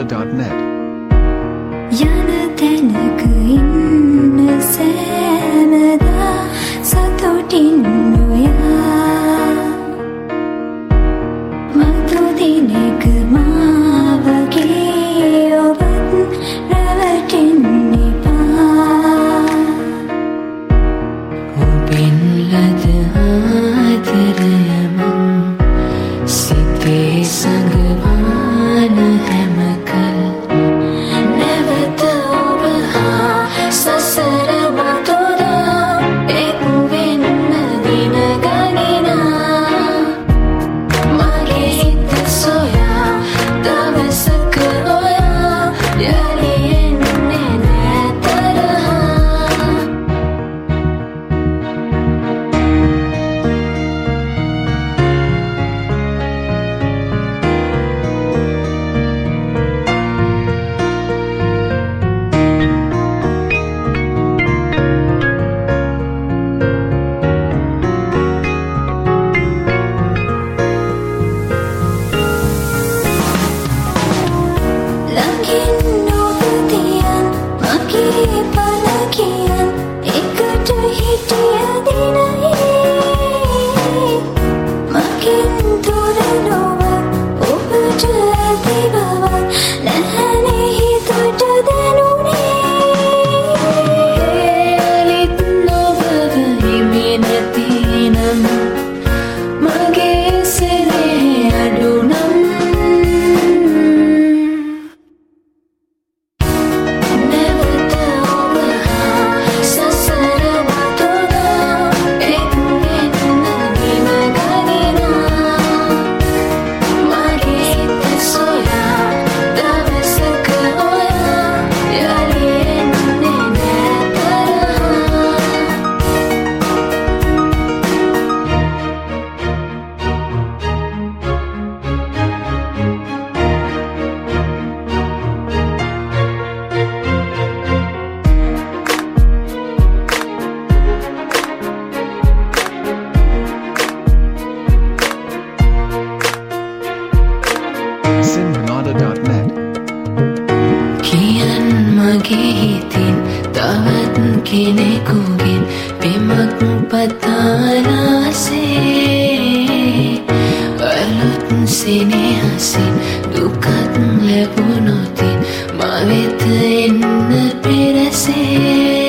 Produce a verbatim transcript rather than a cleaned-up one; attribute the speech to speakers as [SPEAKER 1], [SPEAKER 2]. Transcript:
[SPEAKER 1] Sinnmanada dot net.
[SPEAKER 2] යන තැනක ඉන්න සෑමදා සතුටින් නොයා මතු දිනක මාවගේ ඔබත් රැවටෙන්න එපා
[SPEAKER 3] ඔබෙන් ලද ආදරයම සිතේ සඟවාන හැමකල් නැවත ඔබ හා සසර මතුදා එක් වෙන්න දින ගණනා මගේ හිත සොයා දවසක ඔයා යලි එන්නේ නෑ තරහා
[SPEAKER 2] ළඟින් ඔබ තියන් මගේ පල කියන් එකට හිටිය දිනයේ මගෙන් දුර නොව ඔබට ඇති බවක් නැහැනේ හිතට දැනුනේ
[SPEAKER 3] යලිත් නොබව හිමි නැතිනම් මගේ සෙනෙහ අඩුනම් නැවත ඔබ හා සසර මතුදා එක් වෙන්න දින ගණනා මගේ හිත සොයා දවසක ඔයා යලි එන්නේ නෑ තරහා
[SPEAKER 1] Sinnmanada dot net.
[SPEAKER 3] කියන් මගේ හිතින් තවත් කෙනෙකුගෙන් පෙමක් පතාලාසේ අලුත් සෙනෙහසින් දුකත් ලැබුණොතින් මා වෙත එන්න පෙරසේ